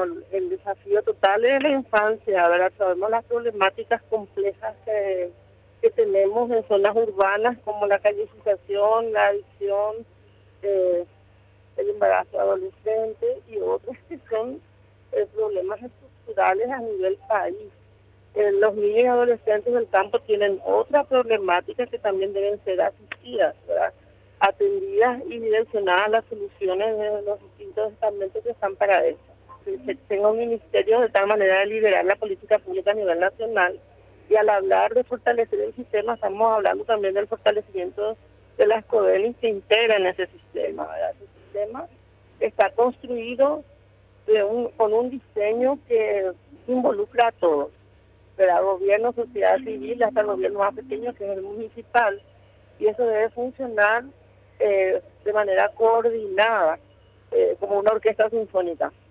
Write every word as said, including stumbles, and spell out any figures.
bueno, el desafío total es la infancia, ¿verdad? Sabemos las problemáticas complejas que, que tenemos en zonas urbanas, como la callecización, la adicción, eh, el embarazo adolescente y otros que son eh, problemas estructurales a nivel país. Eh, los niños y adolescentes del campo tienen otra problemática que también deben ser asistidas, ¿verdad? Atendidas y direccionadas a las soluciones de los distintos estamentos que están para eso. Se tenga un ministerio de tal manera de liderar la política pública a nivel nacional, y al hablar de fortalecer el sistema estamos hablando también del fortalecimiento de las CODELIS que integran ese sistema, ¿verdad? Ese sistema está construido de un, con un diseño que involucra a todos, ¿verdad? Gobierno, sociedad civil, hasta el gobierno más pequeño que es el municipal, y eso debe funcionar eh, de manera coordinada, eh, como una orquesta sinfónica.